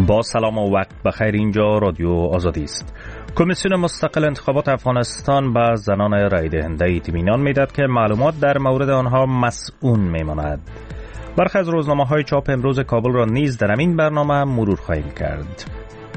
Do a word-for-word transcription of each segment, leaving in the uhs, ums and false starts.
با سلام و وقت بخیر، اینجا رادیو آزادی است. کمیسیون مستقل انتخابات افغانستان به زنان رای دهنده اطمینان میداد که معلومات در مورد آنها مسئول میماند. برخی از روزنامه‌های چاپ امروز کابل را نیز در این برنامه مرور خواهیم کرد.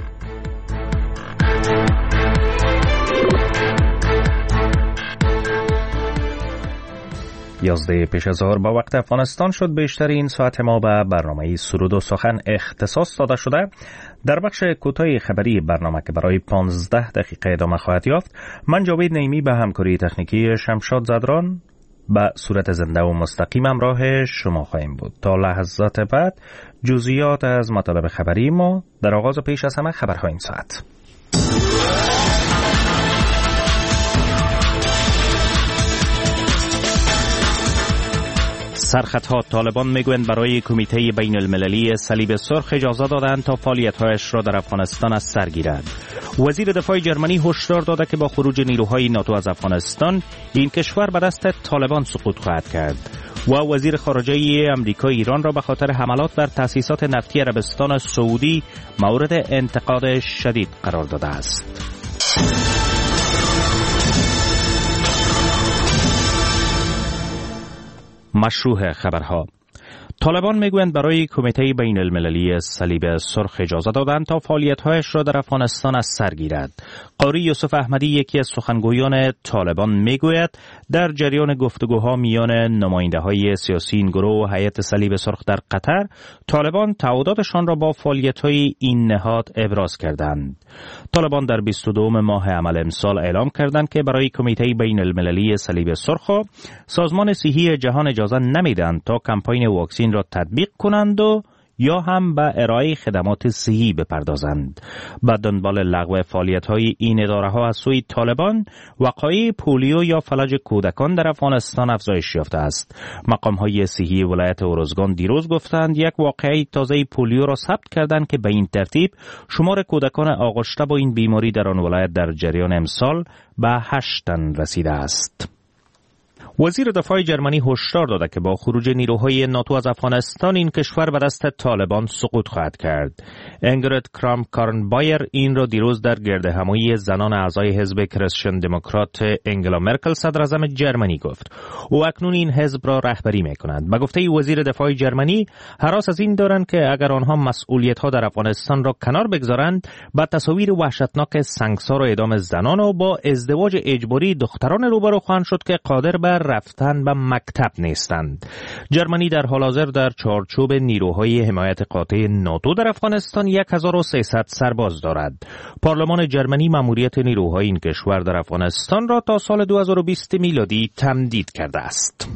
یازده پیش از ظهر با وقت افغانستان شد. بیشتر این ساعت ما به برنامه سرود و سخن اختصاص داده شده. در بخش کوتاه خبری برنامه که برای پانزده دقیقه ادامه خواهد یافت، من جاوید نعیمی به همکاری تکنیکی شمشاد زدران به صورت زنده و مستقیم همراه شما خواهیم بود. تا لحظات بعد جزئیات از مطالب خبری ما. در آغاز پیش از همه خبرهای این ساعت. سرخطها: طالبان میگویند برای کمیته بین المللی صلیب سرخ اجازه دادند تا فعالیت‌هایش را در افغانستان از سر گیرد. وزیر دفاع جرمنی هشدار داده که با خروج نیروهای ناتو از افغانستان این کشور به دست طالبان سقوط خواهد کرد. و وزیر خارجه امریکا ایران را به خاطر حملات بر تأسیسات نفتی عربستان سعودی مورد انتقاد شدید قرار داده است. مشروع خبرها: طالبان میگویند برای کمیته بین المللی صلیب سرخ اجازه دادند تا فعالیت‌هایش را در افغانستان از سر گیرد. قاری یوسف احمدی، یکی از سخنگویان طالبان، میگوید در جریان گفتگوها میان نماینده‌های سیاسی این گروه و هیئت صلیب سرخ در قطر، طالبان تعهداتشان را با فعالیت‌های این نهاد ابراز کردند. طالبان در بیست و دوم ماه عمل امسال اعلام کردند که برای کمیته بین المللی صلیب سرخ و سازمان صحی جهان اجازه نمیدند تا کمپاین واکسین را تطبیق کنند و یا هم به ارائه خدمات صحی بپردازند. به دنبال لغو فعالیت‌های این اداره‌ها از سوی طالبان، وقایع پولیو یا فلج کودکان در افغانستان افزایش یافته است. مقام‌های صحی ولایت ارزگان دیروز گفتند یک واقعه تازه پولیو را ثبت کردند که به این ترتیب شمار کودکان آغشته با این بیماری در آن ولایت در جریان امسال به هشت تن رسیده است. وزیر دفاع جرمنی هشدار داده که با خروج نیروهای ناتو از افغانستان این کشور به دست طالبان سقوط خواهد کرد. انگرید کرام کارنبایر این را دیروز در گردهمایی زنان اعضای حزب کریستین دموکرات انگلا مرکل صدر اعظم جرمنی گفت. او اکنون این حزب را رهبری می‌کند. به گفته وزیر دفاع جرمنی، هراس از این دارند که اگر آنها مسئولیت‌ها در افغانستان را کنار بگذارند، با تصاویر وحشتناک سنگسار و اعدام زنان و با ازدواج اجباری دختران روبرو خواهند شد که قادر بر رفتن به مکتب نیستند. جرمنی در حال حاضر در چارچوب نیروهای حمایت قاطع ناتو در افغانستان هزار و سیصد سرباز دارد. پارلمان جرمنی مأموریت نیروهای این کشور در افغانستان را تا سال دو هزار و بیست میلادی تمدید کرده است.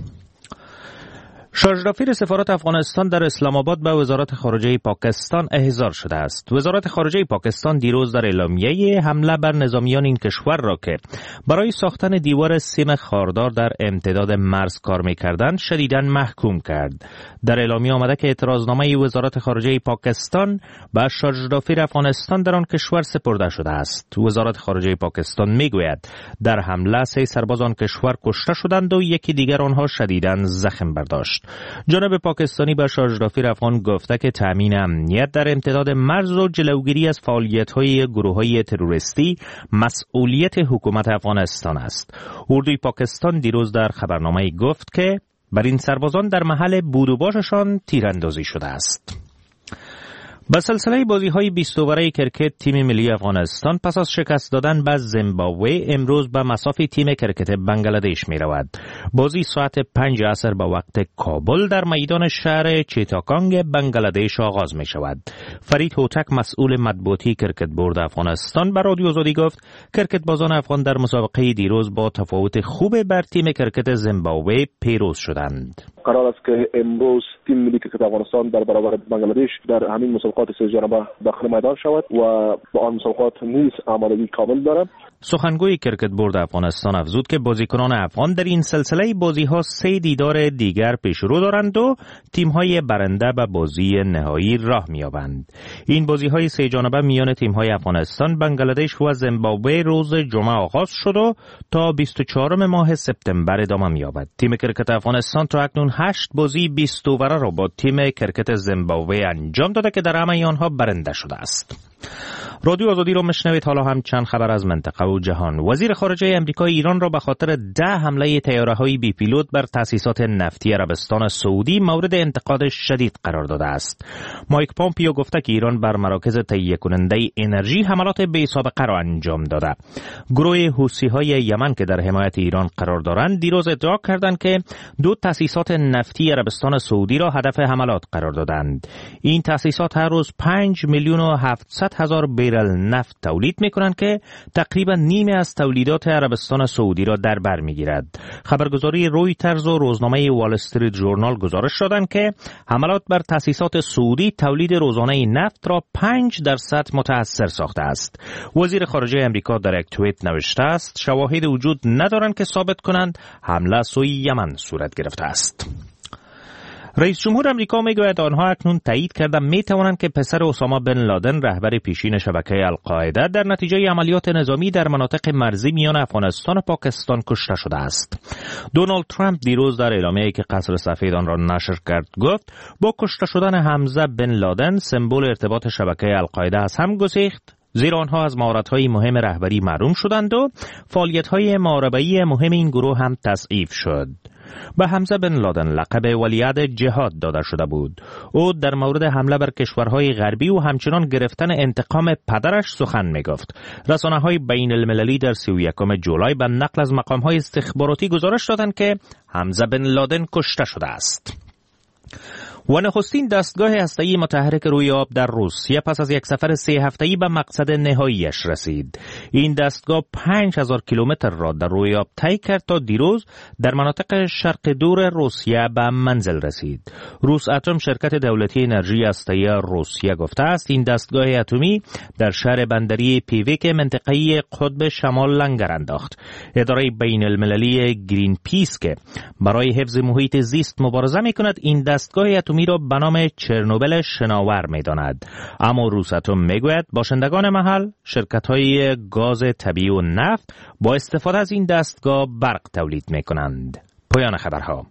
شارژدافیر سفارت افغانستان در اسلام آباد به وزارت خارجه پاکستان احضار شده است. وزارت خارجه پاکستان دیروز در اعلامیه حمله بر نظامیان این کشور را که برای ساختن دیوار سیم خاردار در امتداد مرز کار می‌کردند شدیداً محکوم کرد. در اعلامیه آمده که اعتراضنامه وزارت خارجه پاکستان به شارژدافیر افغانستان در آن کشور سپرده شده است. وزارت خارجه پاکستان میگوید در حمله سه سرباز آن کشور کشته شدند و یکی دیگر آنها شدیداً زخم برداشت. جانب پاکستانی به شارژدافیر افغان گفته که تامین امنیت در امتداد مرز و جلوگیری از فعالیت‌های گروه‌های تروریستی مسئولیت حکومت افغانستان است. اردوی پاکستان دیروز در خبرنامه‌ای گفت که بر این سربازان در محل بود و باششان تیراندازی شده است. با سلسله بازی‌های بیست اووره کرکت تیم ملی افغانستان پس از شکست دادن به زیمبابوه امروز به مصاف تیم کرکت بنگلادش می‌رود. بازی ساعت پنج عصر به وقت کابل در میدان شهر چیتاکانگ بنگلادش آغاز می‌شود. فرید هوتک مسئول مطبوعاتی کرکت بورد افغانستان به رادیو آزادی گفت کرکت بازان افغان در مسابقه دیروز با تفاوت خوب بر تیم کرکت زیمبابوه پیروز شدند. قرار است که امروز تیم ملی کرکت افغانستان در برابر بنگلادش در همین مسابقات سه جانبه داخل میدان شود و با آن مسابقات نیز آمادگی کامل دارد. سخنگوی کرکت بورد افغانستان افزود که بازیکنان افغان در این سلسله بازی‌ها سه دیدار دیگر پیش رو دارند و تیم‌های برنده به بازی نهایی راه می‌یابند. این بازی‌های سه جانبه میان تیم‌های افغانستان، بنگلادش و زیمبابوه روز جمعه آغاز شد و تا بیست و چهارم ماه سپتامبر ادامه می‌یابد. تیم کرکت افغانستان تا اکنون هشت بازی بیست اووره را با تیم کرکت زیمبابوه انجام داده که در همه آنها برنده شده است. رادیو آزادی رو مشنوید. حالا هم چند خبر از منطقه و جهان. وزیر خارجه امریکا ایران را به خاطر ده حمله طیاره‌های بی پیلوت بر تأسیسات نفتی عربستان سعودی مورد انتقاد شدید قرار داده است. مایک پامپیو گفته که ایران بر مراکز تهیه کننده انرژی حملات بی سابقه را انجام داده. گروه حوثی‌های یمن که در حمایت ایران قرار دارند دیروز ادعا کردند که دو تأسیسات نفتی عربستان سعودی را هدف حملات قرار دادند. این تأسیسات هر روز پنج میلیون و هفتصد هزار بیرل نفت تولید میکنند که تقریبا نیمه از تولیدات عربستان سعودی را در بر میگیرد. خبرگزاری رویترز و روزنامه وال استریت ژورنال گزارش دادند که حملات بر تأسیسات سعودی تولید روزانه نفت را پنج درصد متاثر ساخته است. وزیر خارجه امریکا در یک توییت نوشته است شواهد وجود ندارند که ثابت کنند حمله سوی یمن صورت گرفته است. رئیس جمهور امریکا میگوید آنها اکنون تایید کردند میتوانند که پسر اسامه بن لادن رهبر پیشین شبکه القاعده در نتیجه عملیات نظامی در مناطق مرزی میان افغانستان و پاکستان کشته شده است. دونالد ترامپ دیروز در اعلامیه‌ای که قصر سفید آن را نشر کرد گفت با کشته شدن حمزه بن لادن سمبل ارتباط شبکه القاعده از هم گسیخت، زیرا آنها از مهارت‌های مهم رهبری محروم شدند و فعالیت‌های محاربه‌ای مهم این گروه هم تضعیف شد. به حمزه بن لادن لقب ولیعهد جهاد داده شده بود. او در مورد حمله بر کشورهای غربی و همچنان گرفتن انتقام پدرش سخن میگفت. رسانه‌های بین المللی در سی و یکم جولای به نقل از مقام‌های استخباراتی گزارش دادند که حمزه بن لادن کشته شده است. و نخستین دستگاه هسته‌ای متحرک روی آب در روسیه پس از یک سفر سه هفته‌ای به مقصد نهاییش رسید. این دستگاه پنج هزار کیلومتر را در روی آب طی کرد تا دیروز در مناطق شرق دور روسیه به منزل رسید. روس اتم شرکت دولتی انرژی هسته‌ای روسیه گفته است این دستگاه اتمی در شهر بندری پیویک منطقه‌ای قطب شمال لنگر انداخت. اداره بین المللی گرین پیس که برای حفظ محیط زیست مبارزه می‌کند این دستگاه اتمی را به نام چرنوبل شناور می‌داند. اما روساتوم میگوید باشندگان محل شرکت‌های گاز طبیعی و نفت با استفاده از این دستگاه برق تولید می‌کنند. پایان خبرها.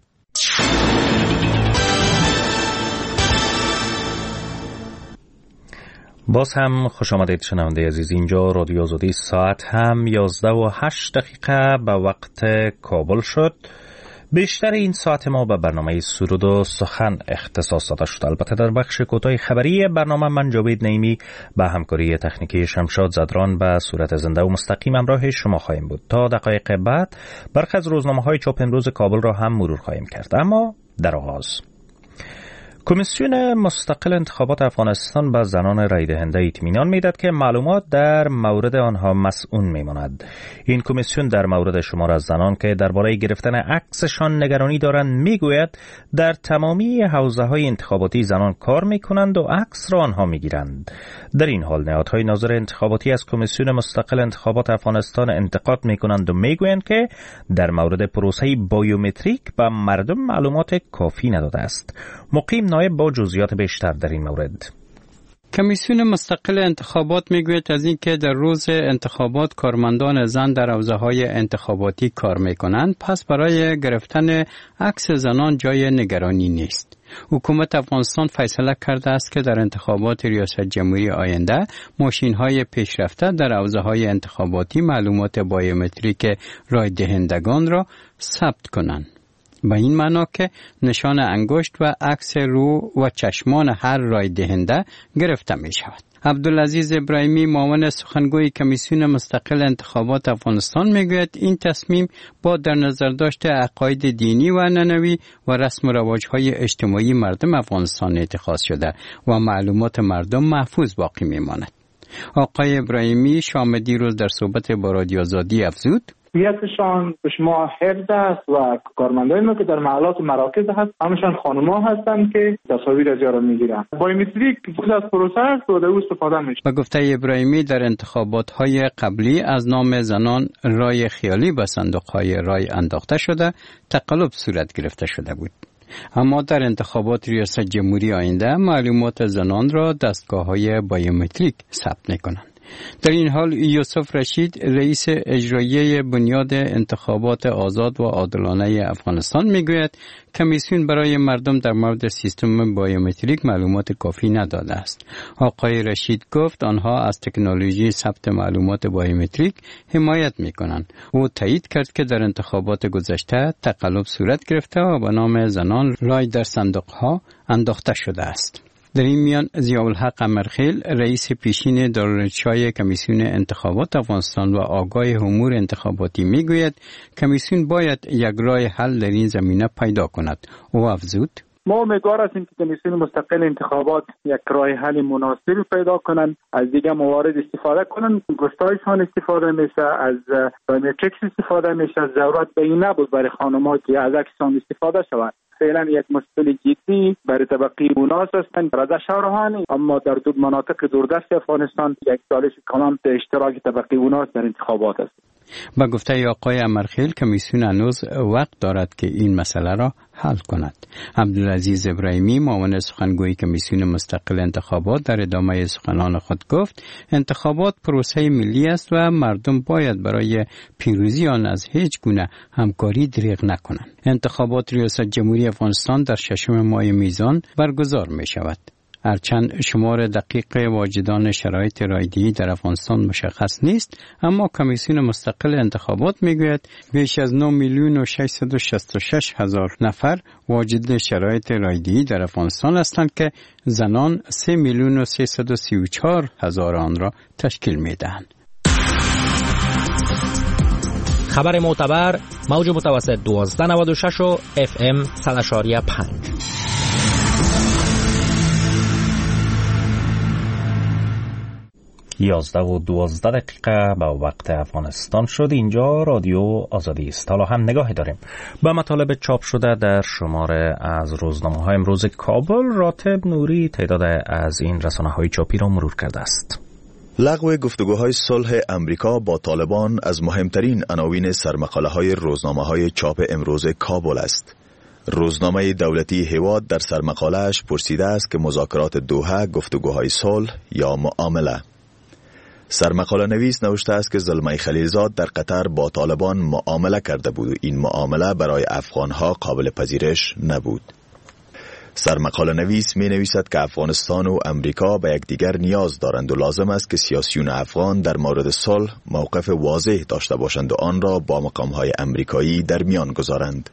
باز هم خوش آمدید شنونده عزیز. اینجا رادیو آزادی، ساعت هم یازده و هشت دقیقه به وقت کابل شد. بیشتر این ساعت ما به برنامه سرود و سخن اختصاص داده شد. البته در بخش کوتاه خبری برنامه من جاوید نعیمی به همکاری تکنیکی شمشاد زدران به صورت زنده و مستقیم همراه شما خواهیم بود. تا دقایق بعد برخی از روزنامه‌های چاپ امروز کابل را هم مرور خواهیم کرد. اما در آغاز کمیسیون مستقل انتخابات افغانستان به زنان رای دهنده اطمینان میدهد که معلومات در مورد آنها مسئول میماند. این کمیسیون در مورد شمار از زنان که درباره گرفتن عکسشان نگرانی دارند میگوید در تمامی حوزه‌های انتخاباتی زنان کار میکنند و عکس را آنها میگیرند. در این حال نهادهای ناظر انتخاباتی از کمیسیون مستقل انتخابات افغانستان انتقاد میکنند و میگویند که در مورد پروسه بایومتریک به مردم معلومات کافی نداده است. مقیم نایب با جزئیات بیشتر در این مورد. کمیسیون مستقل انتخابات میگوید از اینکه در روز انتخابات کارمندان زن در حوزه‌های انتخاباتی کار میکنند، پس برای گرفتن عکس زنان جای نگرانی نیست. حکومت افغانستان فیصله کرده است که در انتخابات ریاست جمهوری آینده ماشین‌های پیشرفته در حوزه‌های انتخاباتی معلومات بایومتریک رای دهندگان را ثبت کنند. به این معنا که نشان انگشت و عکس رو و چشمان هر رای دهنده گرفته می شود. عبدالعزیز ابراهیمی معاون سخنگوی کمیسیون مستقل انتخابات افغانستان میگوید این تصمیم با در نظر داشت عقاید دینی و عنعنوی و رسم و رواج‌های اجتماعی مردم افغانستان اتخاذ شده و معلومات مردم محفوظ باقی میماند. آقای ابراهیمی شام دیروز در صحبت با رادیو آزادی افزود هویتشان به شما حفظ است و کارمندای ما که در محلات و مراکز هست همشان خانم‌ها هستند که تصاویر از یارو میگیرن. بایومتریک جزء از پروسه است و در او استفاده میشه. به گفته ابراهیمی در انتخابات‌های قبلی از نام زنان رای خیالی به صندوق‌های رای انداخته شده تقلب صورت گرفته شده بود. اما در انتخابات ریاست جمهوری آینده معلومات زنان را دستگاه‌های بایومتریک ثبت می‌کنند. در این حال یوسف رشید رئیس اجرایی بنیاد انتخابات آزاد و عادلانه افغانستان میگوید کمیسیون برای مردم در مورد سیستم بایومتریک معلومات کافی نداده است. آقای رشید گفت آنها از تکنولوژی ثبت معلومات بایومتریک حمایت میکنند. او تایید کرد که در انتخابات گذشته تقلب صورت گرفته و به نام زنان رای در صندوقها انداخته شده است. در این میان ضیاءالحق قمرخیل رئیس پیشین دارالارشادهای کمیسیون انتخابات افغانستان و آگاه امور انتخاباتی میگوید کمیسیون باید یک راه حل در این زمینه پیدا کند. او افزود ما امیدوار هستیم که کمیسیون مستقل انتخابات یک راه حل مناسب پیدا کنند، از دیگه موارد استفاده کنند، گستایشان استفاده میشه، از بایومتریک استفاده میشه، ضرورت به این نبود برای خانم‌ها که از عکسشان استفاده شود. فعلا یک مشکل جدی برای طبقه اوناس هستند رضا شهرهانی، اما در دو مناطق دوردست افغانستان یک چالش کلان به اشتراک طبقه اوناس در انتخابات است. با گفته آقای امرخیل کمیسیون هنوز وقت دارد که این مسئله را حل کند. عبدالعزیز ابراهیمی معاون سخنگوی کمیسیون مستقل انتخابات در ادامه سخنان خود گفت انتخابات پروسه ملی است و مردم باید برای پیروزی آن از هیچ گونه همکاری دریغ نکنند. انتخابات ریاست جمهوری افغانستان در ششم ماه میزان برگزار می شود. هرچند شمار دقیق واجدان شرایط رایدهی در افغانستان مشخص نیست، اما کمیسیون مستقل انتخابات میگوید بیش از نه میلیون و ششصد و شصت و شش هزار نفر واجد شرایط رایدهی در افغانستان هستند که زنان سه میلیون و سیصد و سی و چهار هزار آن را تشکیل میدهند. خبر معتبر موج متوسط دوازده نود و شش و اف ام صد و پنج. یازده و دوازده دقیقه با وقت افغانستان شد. اینجا رادیو آزادی است. حالا هم نگاهی داریم به مطالب چاپ شده در شماره از روزنامه های امروز کابل. راتب نوری تعداد از این رسانه های چاپی را مرور کرده است. لغو گفتگوهای صلح امریکا با طالبان از مهمترین عناوین سرمقاله های روزنامه های چاپ امروز کابل است. روزنامه دولتی هواد در سرمقاله‌اش پرسیده است که مذاکرات دوحه گفتگوهای صلح یا معامله. سرمقاله نویس نوشته است که زلمه خلیلزاد در قطر با طالبان معامله کرده بود و این معامله برای افغانها قابل پذیرش نبود. سرمقاله نویس می نویسد که افغانستان و امریکا به یکدیگر نیاز دارند و لازم است که سیاسیون افغان در مورد صلح موقف واضح داشته باشند و آن را با مقامهای امریکایی در میان گذارند.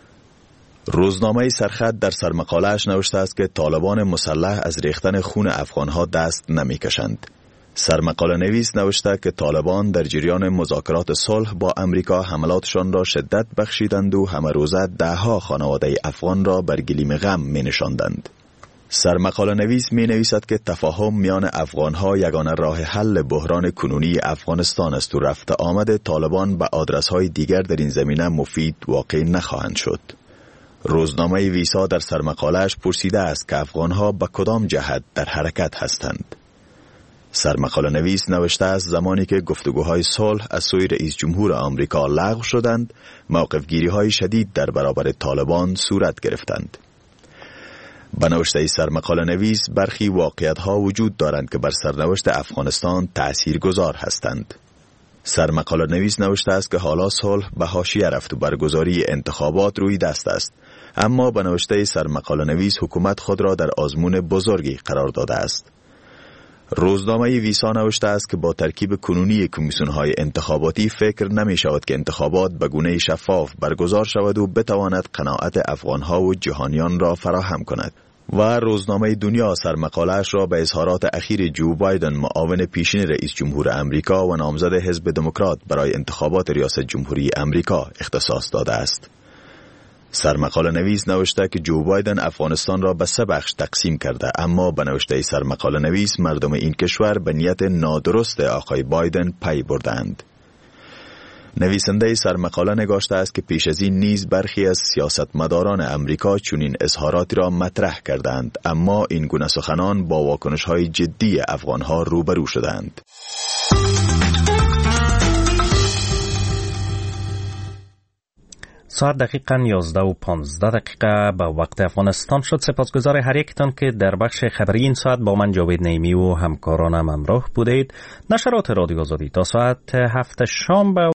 روزنامه سرخط در سرمقاله‌اش نوشته است که طالبان مسلح از ریختن خون افغانها دست نمی کشند. سرمقاله نویس نوشته که طالبان در جریان مذاکرات صلح با امریکا حملاتشان را شدت بخشیدند و همه روزه دهها خانواده افغان را بر گلیم غم می نشاندند. سرمقاله نویس می نویسد که تفاهم میان افغانها یگانه راه حل بحران کنونی افغانستان است و رفت آمد طالبان به آدرس‌های دیگر در این زمینه مفید واقع نخواهند شد. روزنامه ویسا در سرمقاله‌اش پرسیده است که افغانها به کدام جهت در حرکت هستند. سرمقاله نویس نوشته است زمانی که گفتگوهای صلح از سوی رئیس جمهور آمریکا لغو شدند، موقفگیری‌های شدید در برابر طالبان صورت گرفتند. به نوشته سرمقاله نویس برخی واقعیت‌ها وجود دارند که بر سرنوشت افغانستان تأثیرگذار هستند. سرمقاله نویس نوشته است که حالا صلح به حاشیه رفت و برگزاری انتخابات روی دست است، اما به نوشته سرمقاله نویس حکومت خود را در آزمون بزرگی قرار داده است. روزنامه ویسا نوشته است که با ترکیب کنونی کمیسیون‌های انتخاباتی فکر نمی شود که انتخابات به گونه شفاف برگزار شود و بتواند قناعت افغانها و جهانیان را فراهم کند. و روزنامه دنیا سرمقاله‌اش را به اظهارات اخیر جو بایدن معاون پیشین رئیس جمهور امریکا و نامزد حزب دموکرات برای انتخابات ریاست جمهوری امریکا اختصاص داده است. سرمقاله نویس نوشته که جو بایدن افغانستان را به سه بخش تقسیم کرده، اما به نوشته سرمقاله نویس مردم این کشور به نیت نادرست آقای بایدن پی بردند. نویسنده سرمقاله نگاشته است که پیش از این نیز برخی از سیاستمداران امریکا چنین اظهاراتی را مطرح کردند، اما این گونه سخنان با واکنش‌های جدی افغان‌ها روبرو شدند. ساعت دقیقاً یازده و پانزده دقیقه به وقت افغانستان شد. سپاسگزار هر یکتان که در بخش خبری این ساعت با من جاوید نعیمی و همکارانم همراه بودید. نشرات رادیو آزادی تا ساعت هفت شام به